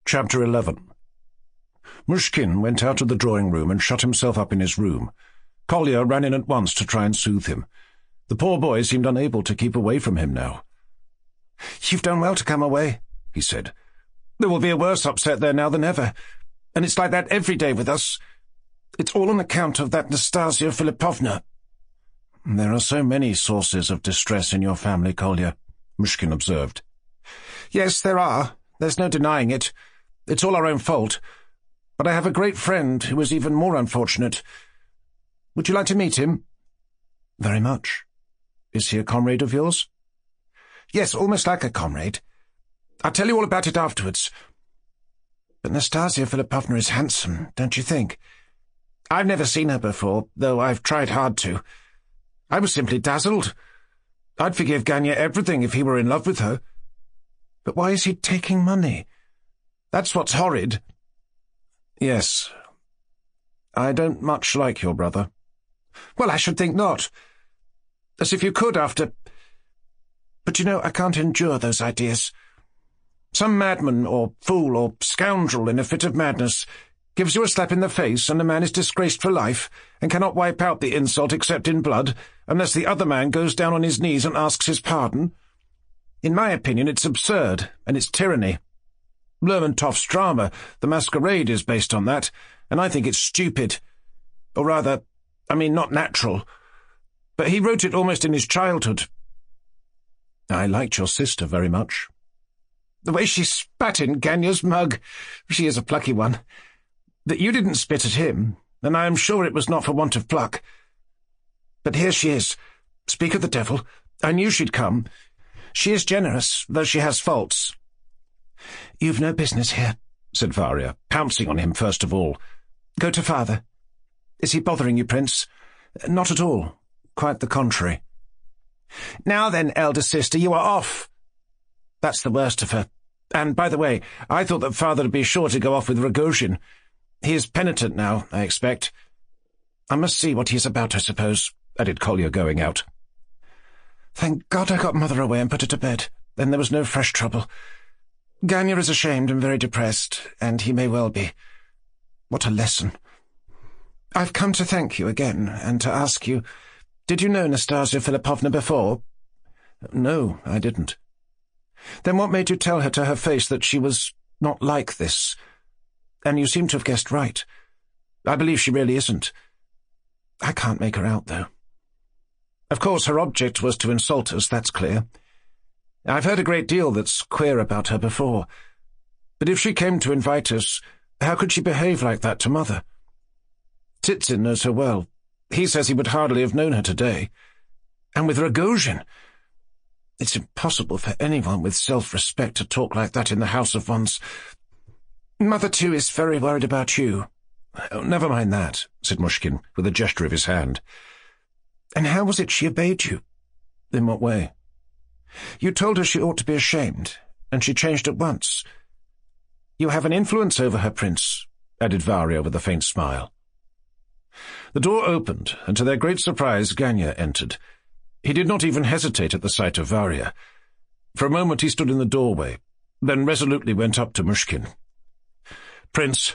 Chapter 11. Mushkin went out of the drawing-room and shut himself up in his room. Kolya ran in at once to try and soothe him. The poor boy seemed unable to keep away from him now. "You've done well to come away," he said. "There will be a worse upset there now than ever, and it's like that every day with us. It's all on account of that Nastasia Philipovna." "There are so many sources of distress in your family, Kolya," Mushkin observed. "Yes, there are. There's no denying it. It's all our own fault. But I have a great friend who is even more unfortunate. Would you like to meet him?" "Very much. Is he a comrade of yours?" "Yes, almost like a comrade. I'll tell you all about it afterwards. But Nastasia Philipovna is handsome, don't you think? I've never seen her before, though I've tried hard to. I was simply dazzled. I'd forgive Ganya everything if he were in love with her. But why is he taking money? That's what's horrid." "Yes. I don't much like your brother." "Well, I should think not. As if you could after... But you know, I can't endure those ideas. Some madman or fool or scoundrel in a fit of madness gives you a slap in the face and the man is disgraced for life and cannot wipe out the insult except in blood unless the other man goes down on his knees and asks his pardon. In my opinion, it's absurd, and it's tyranny. Lermontov's drama, The Masquerade, is based on that, and I think it's stupid. Or rather, not natural. But he wrote it almost in his childhood." "I liked your sister very much." "The way she spat in Ganya's mug. She is a plucky one. That you didn't spit at him, and I am sure it was not for want of pluck. But here she is. Speak of the devil. I knew she'd come. She is generous, though she has faults." "You've no business here," said Varya, pouncing on him first of all. "Go to father. Is he bothering you, Prince?" "Not at all. Quite the contrary." "Now then, elder sister, you are off." "That's the worst of her. And, by the way, I thought that father would be sure to go off with Rogojin. He is penitent now, I expect. I must see what he is about, I suppose," added Kolya, going out. "Thank God I got mother away and put her to bed. Then there was no fresh trouble. Ganya is ashamed and very depressed, and he may well be. What a lesson. I've come to thank you again, and to ask you, did you know Nastasia Philipovna before?" "No, I didn't." "Then what made you tell her to her face that she was not like this? And you seem to have guessed right. I believe she really isn't. I can't make her out, though. Of course, her object was to insult us, that's clear. I've heard a great deal that's queer about her before. But if she came to invite us, how could she behave like that to mother? Tsitsin knows her well. He says he would hardly have known her today. And with Rogojin, it's impossible for anyone with self-respect to talk like that in the house of one's... Mother, too, is very worried about you." "Oh, never mind that," said Mushkin, with a gesture of his hand. "And how was it she obeyed you?" "In what way?" "You told her she ought to be ashamed, and she changed at once. You have an influence over her, Prince," added Varya with a faint smile. The door opened, and to their great surprise Ganya entered. He did not even hesitate at the sight of Varya. For a moment he stood in the doorway, then resolutely went up to Mushkin. "Prince,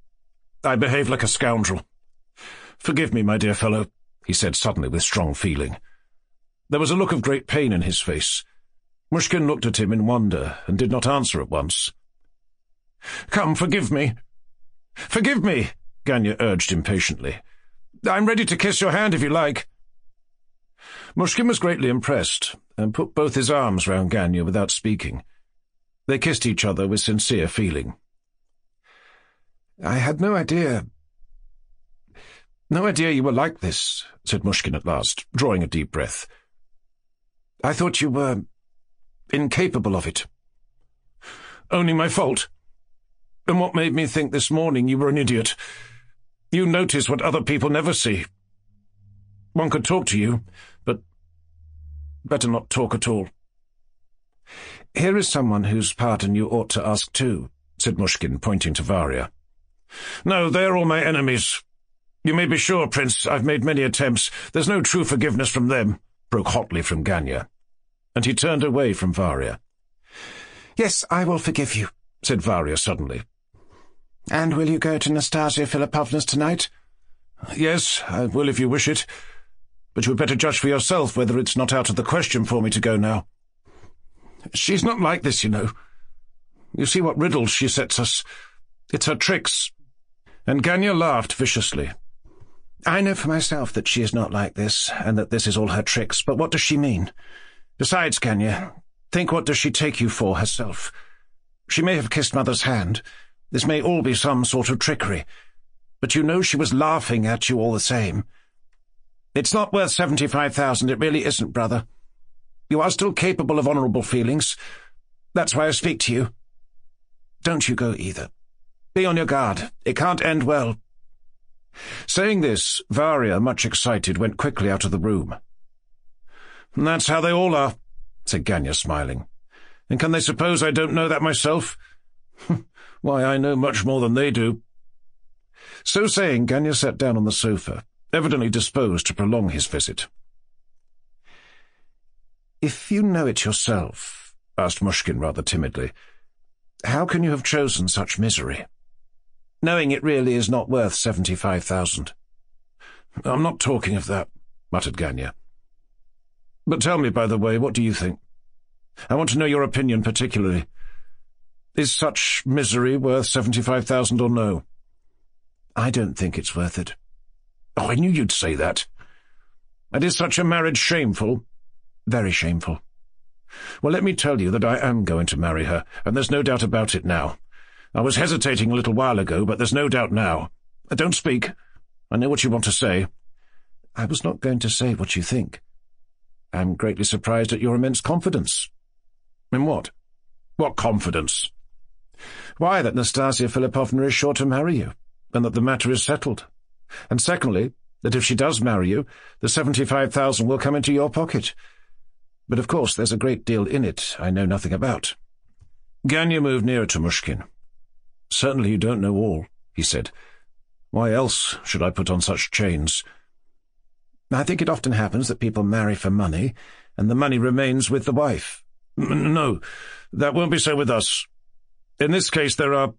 I behaved like a scoundrel. Forgive me, my dear fellow," he said suddenly with strong feeling. There was a look of great pain in his face. Mushkin looked at him in wonder and did not answer at once. "Come, forgive me." "Forgive me," Ganya urged impatiently. "I'm ready to kiss your hand if you like." Mushkin was greatly impressed and put both his arms round Ganya without speaking. They kissed each other with sincere feeling. "I had no idea you were like this," said Mushkin at last, drawing a deep breath. "I thought you were incapable of it." "Only my fault. And what made me think this morning you were an idiot? You notice what other people never see. One could talk to you, but better not talk at all." "Here is someone whose pardon you ought to ask too," said Mushkin, pointing to Varya. "No, they're all my enemies. You may be sure, Prince, I've made many attempts. There's no true forgiveness from them," broke hotly from Ganya. And he turned away from Varya. "Yes, I will forgive you. said Varya suddenly. "And will you go to Nastasia Philippovna's tonight?" "Yes, I will if you wish it. But you had better judge for yourself whether it's not out of the question for me to go now. She's not like this, you know. You see what riddles she sets us. It's her tricks." And Ganya laughed viciously. "I know for myself that she is not like this, and that this is all her tricks, but what does she mean? Besides, Ganya, think what does she take you for herself? She may have kissed Mother's hand. This may all be some sort of trickery. But you know she was laughing at you all the same. It's not worth 75,000, it really isn't, brother. You are still capable of honourable feelings. That's why I speak to you. Don't you go either. Be on your guard. It can't end well." Saying this, Varya, much excited, went quickly out of the room. "That's how they all are," said Ganya, smiling. "And can they suppose I don't know that myself? Why, I know much more than they do." So saying, Ganya sat down on the sofa, evidently disposed to prolong his visit. "If you know it yourself," asked Mushkin rather timidly, "how can you have chosen such misery, knowing it really is not worth 75,000? "I'm not talking of that," muttered Ganya. "But tell me, by the way, what do you think? I want to know your opinion particularly. Is such misery worth 75,000 or no?" "I don't think it's worth it." "Oh, I knew you'd say that. And is such a marriage shameful?" "Very shameful." "Well, let me tell you that I am going to marry her, and there's no doubt about it now. I was hesitating a little while ago, but there's no doubt now. Don't speak. I know what you want to say." "I was not going to say what you think. I'm greatly surprised at your immense confidence." "In what? What confidence?" "Why, that Nastasia Philippovna is sure to marry you, and that the matter is settled. And secondly, that if she does marry you, the 75,000 will come into your pocket. But of course there's a great deal in it I know nothing about." Ganya moved nearer to Mushkin. "Certainly you don't know all," he said. "Why else should I put on such chains?" "I think it often happens that people marry for money, and the money remains with the wife." "No, that won't be so with us. In this case there are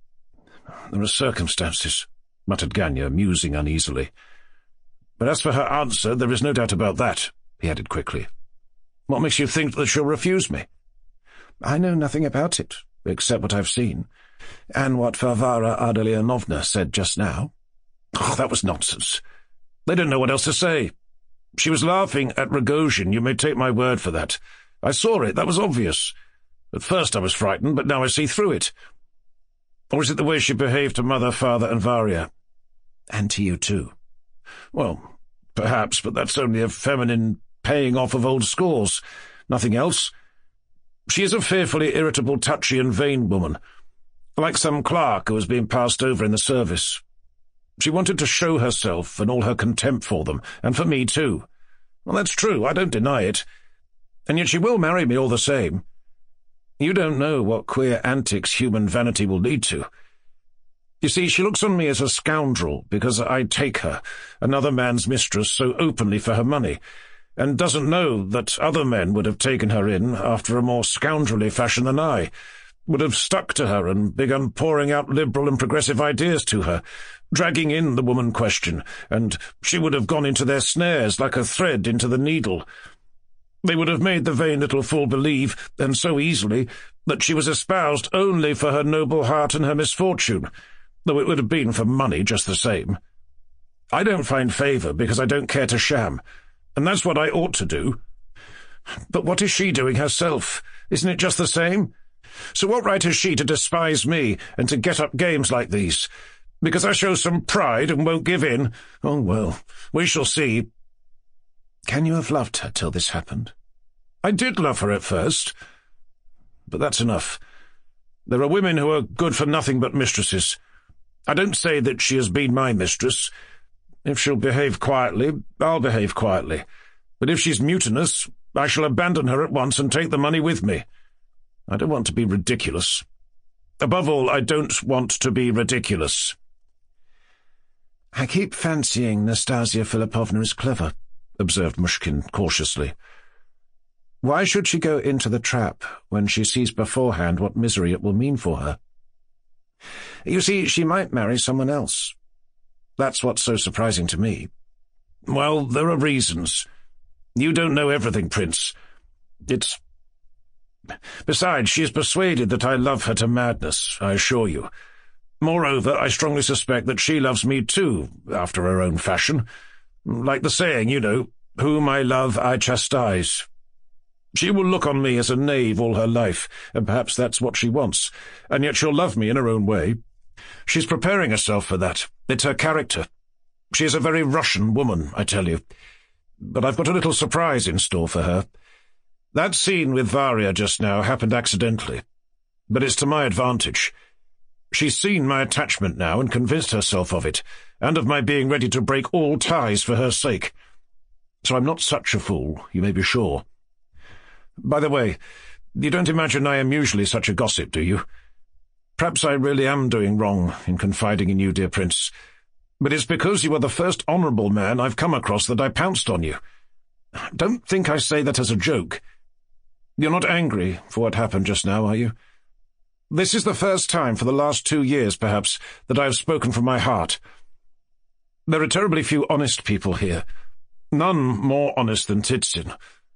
circumstances," muttered Ganya, musing uneasily. "But as for her answer, there is no doubt about that," he added quickly. "What makes you think that she'll refuse me?" "I know nothing about it, except what I've seen, and what Varvara Ardalionovna said just now." "Oh, that was nonsense. They don't know what else to say. She was laughing at Rogojin, you may take my word for that. I saw it, that was obvious. At first I was frightened, but now I see through it. Or is it the way she behaved to Mother, Father, and Varya?" "And to you too." "Well, perhaps, but that's only a feminine paying off of old scores. Nothing else. She is a fearfully irritable, touchy and vain woman, like some clerk who was being passed over in the service. She wanted to show herself and all her contempt for them, and for me too. Well, that's true, I don't deny it. And yet she will marry me all the same. You don't know what queer antics human vanity will lead to. You see, she looks on me as a scoundrel because I take her, another man's mistress, so openly for her money, and doesn't know that other men would have taken her in after a more scoundrelly fashion than I, would have stuck to her and begun pouring out liberal and progressive ideas to her, dragging in the woman question, and she would have gone into their snares like a thread into the needle. They would have made the vain little fool believe, and so easily, that she was espoused only for her noble heart and her misfortune, though it would have been for money just the same. I don't find favour because I don't care to sham, and that's what I ought to do. But what is she doing herself? Isn't it just the same? So what right has she to despise me and to get up games like these? Because I show some pride and won't give in? Oh, well, we shall see." "Can you have loved her till this happened?" "I did love her at first. But that's enough. There are women who are good for nothing but mistresses. I don't say that she has been my mistress. If she'll behave quietly, I'll behave quietly. But if she's mutinous, I shall abandon her at once and take the money with me. I don't want to be ridiculous. Above all, I don't want to be ridiculous." "I keep fancying Nastasia Philippovna is clever," observed Mushkin cautiously. Why should she go into the trap when she sees beforehand what misery it will mean for her? You see, she might marry someone else. That's what's so surprising to me. Well, there are reasons. You don't know everything, Prince. Besides, she is persuaded that I love her to madness, I assure you. Moreover, I strongly suspect that she loves me too, after her own fashion. Like the saying, you know, whom I love, I chastise. She will look on me as a knave all her life, and perhaps that's what she wants, and yet she'll love me in her own way. She's preparing herself for that. It's her character. She is a very Russian woman, I tell you. But I've got a little surprise in store for her. That scene with Varia just now happened accidentally, but it's to my advantage. She's seen my attachment now and convinced herself of it, and of my being ready to break all ties for her sake. So I'm not such a fool, you may be sure. By the way, you don't imagine I am usually such a gossip, do you? Perhaps I really am doing wrong in confiding in you, dear Prince, but it's because you are the first honourable man I've come across that I pounced on you. Don't think I say that as a joke. You're not angry for what happened just now, are you? This is the first time for the last 2 years, perhaps, that I have spoken from my heart. There are terribly few honest people here, none more honest than Titsin.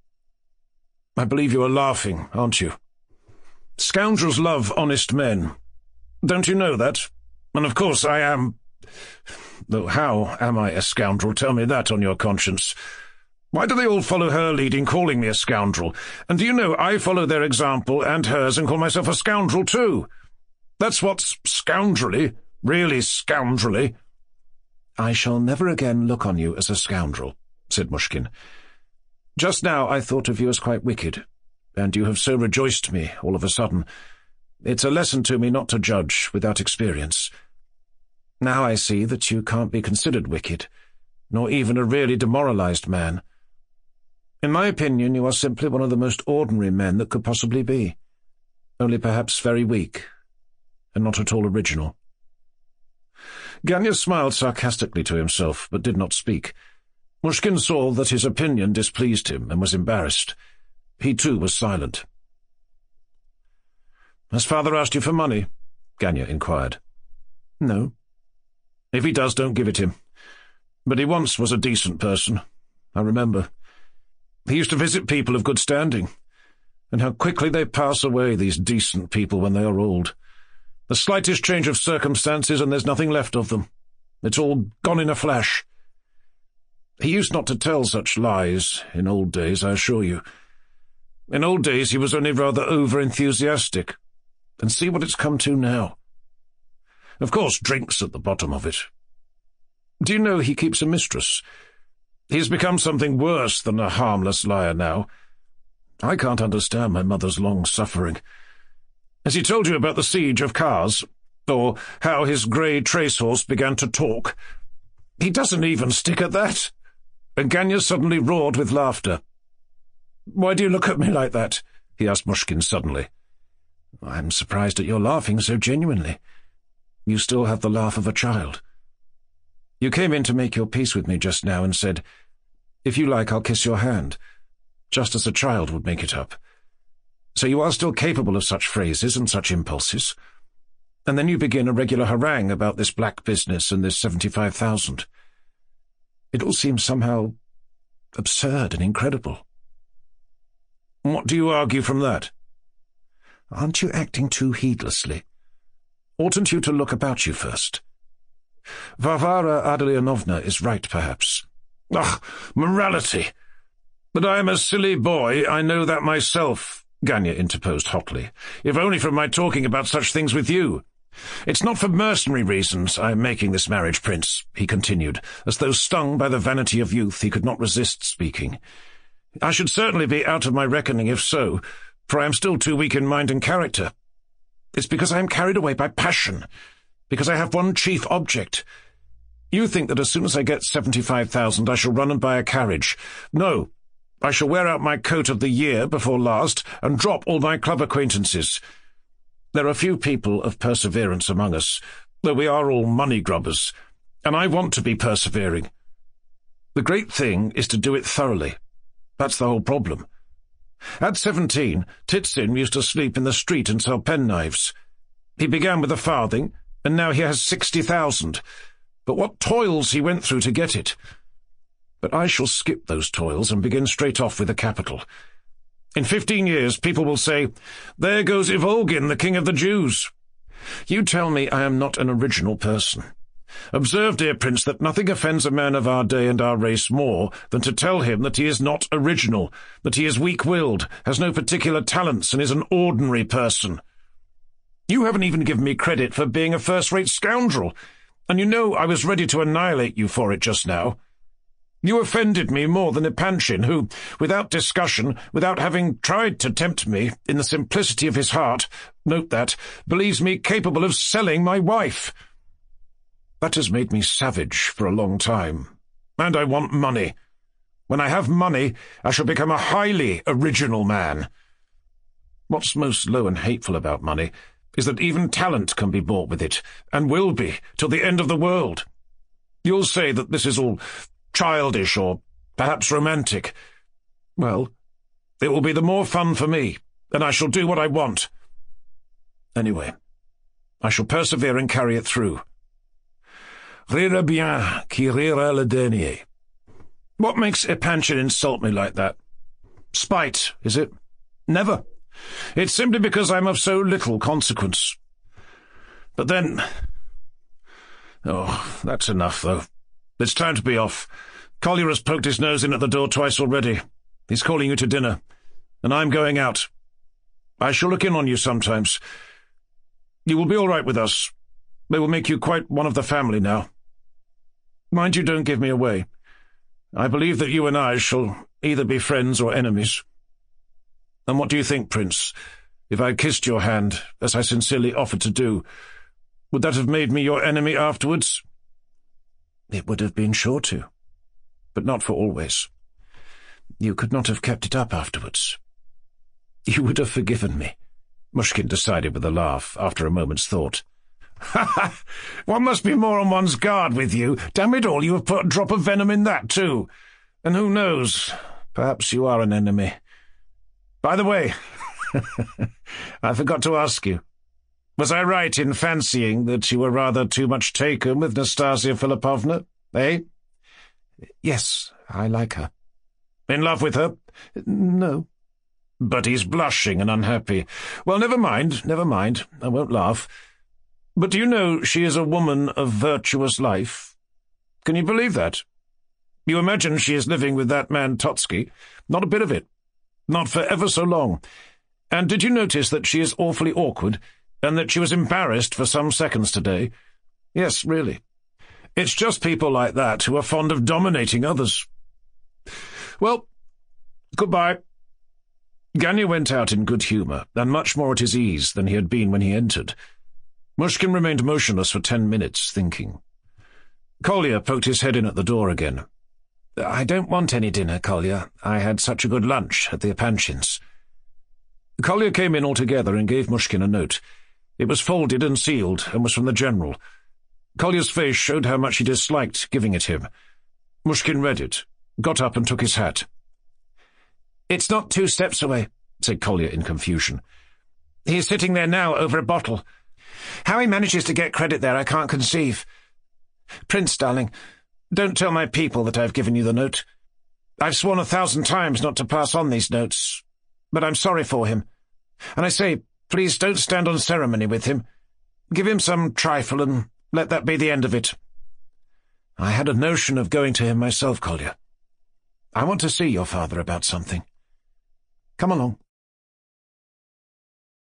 I believe you are laughing, aren't you? Scoundrels love honest men. Don't you know that? And of course I am... Though how am I a scoundrel? Tell me that on your conscience. Why do they all follow her lead in calling me a scoundrel? And do you know, I follow their example and hers and call myself a scoundrel too. That's what's scoundrelly, really scoundrelly. I shall never again look on you as a scoundrel, said Mushkin. Just now I thought of you as quite wicked, and you have so rejoiced me all of a sudden. It's a lesson to me not to judge without experience. Now I see that you can't be considered wicked, nor even a really demoralized man. In my opinion, you are simply one of the most ordinary men that could possibly be, only perhaps very weak, and not at all original. Ganya smiled sarcastically to himself, but did not speak. Mushkin saw that his opinion displeased him and was embarrassed. He too was silent. "Has father asked you for money?" Ganya inquired. "No." "If he does, don't give it him. But he once was a decent person, I remember. He used to visit people of good standing, and how quickly they pass away, these decent people, when they are old. The slightest change of circumstances and there's nothing left of them. It's all gone in a flash. He used not to tell such lies in old days, I assure you. In old days he was only rather over-enthusiastic, and see what it's come to now. Of course, drink's at the bottom of it. Do you know he keeps a mistress? He's become something worse than a harmless liar now. I can't understand my mother's long suffering. Has he told you about the siege of Kars, or how his grey trace-horse began to talk? He doesn't even stick at that." And Ganya suddenly roared with laughter. "Why do you look at me like that?" he asked Mushkin suddenly. "I'm surprised at your laughing so genuinely. You still have the laugh of a child. You came in to make your peace with me just now and said, 'If you like, I'll kiss your hand,' just as a child would make it up. So you are still capable of such phrases and such impulses. And then you begin a regular harangue about this black business and this 75,000. It all seems somehow absurd and incredible." "What do you argue from that?" "Aren't you acting too heedlessly? Oughtn't you to look about you first? Varvara Ardalionovna is right, perhaps." "Ugh, morality! But I am a silly boy, I know that myself," Ganya interposed hotly, "if only from my talking about such things with you. It's not for mercenary reasons I am making this marriage, Prince," he continued, as though stung by the vanity of youth he could not resist speaking. "I should certainly be out of my reckoning if so, for I am still too weak in mind and character. It's because I am carried away by passion, because I have one chief object. You think that as soon as I get 75,000 I shall run and buy a carriage. No, I shall wear out my coat of the year before last and drop all my club acquaintances. There are few people of perseverance among us, though we are all money-grubbers, and I want to be persevering. The great thing is to do it thoroughly. That's the whole problem. At 17, Titsin used to sleep in the street and sell penknives. He began with a farthing, and now he has 60,000. But what toils he went through to get it! But I shall skip those toils and begin straight off with a capital. In 15 years people will say, 'There goes Ivolgin, the king of the Jews.' You tell me I am not an original person. Observe, dear prince, that nothing offends a man of our day and our race more than to tell him that he is not original, that he is weak-willed, has no particular talents, and is an ordinary person. You haven't even given me credit for being a first-rate scoundrel, and you know I was ready to annihilate you for it just now. You offended me more than Epanchin, who, without discussion, without having tried to tempt me, in the simplicity of his heart, note that, believes me capable of selling my wife. That has made me savage for a long time, and I want money. When I have money, I shall become a highly original man. What's most low and hateful about money is that even talent can be bought with it, and will be, till the end of the world. You'll say that this is all childish or perhaps romantic. Well, it will be the more fun for me, and I shall do what I want. Anyway, I shall persevere and carry it through. Rira bien qui rira le dernier. What makes Epanchin insult me like that? Spite, is it? Never. It's simply because I'm of so little consequence. But then... Oh, that's enough, though. It's time to be off. Collier has poked his nose in at the door twice already. He's calling you to dinner, and I'm going out. I shall look in on you sometimes. You will be all right with us. They will make you quite one of the family now. Mind you don't give me away. I believe that you and I shall either be friends or enemies. And what do you think, Prince? If I kissed your hand, as I sincerely offered to do, would that have made me your enemy afterwards? It would have been sure to, but not for always. You could not have kept it up afterwards. You would have forgiven me, Mushkin decided with a laugh after a moment's thought. Ha ha! One must be more on one's guard with you. Damn it all, you have put a drop of venom in that too. And who knows, perhaps you are an enemy. By the way, I forgot to ask you. Was I right in fancying that you were rather too much taken with Nastasia Philippovna, eh? Yes, I like her. In love with her? No. But he's blushing and unhappy. Well, never mind, I won't laugh. But do you know she is a woman of virtuous life? Can you believe that? You imagine she is living with that man Totsky? Not a bit of it. Not for ever so long. And did you notice that she is awfully awkward, and that she was embarrassed for some seconds today? Yes, really. It's just people like that who are fond of dominating others. Well, goodbye. Ganya went out in good humour, and much more at his ease than he had been when he entered. Mushkin remained motionless for 10 minutes, thinking. Collier poked his head in at the door again. I don't want any dinner, Collier. I had such a good lunch at the Epanchins. Collier came in altogether and gave Mushkin a note. It was folded and sealed, and was from the General. Collier's face showed how much he disliked giving it him. Mushkin read it, got up and took his hat. It's not 2 steps away, said Collier in confusion. He's sitting there now over a bottle. How he manages to get credit there I can't conceive. Prince, darling, don't tell my people that I've given you the note. I've sworn 1,000 times not to pass on these notes, but I'm sorry for him. And I say, please don't stand on ceremony with him. Give him some trifle and let that be the end of it. I had a notion of going to him myself, Collier. I want to see your father about something. Come along.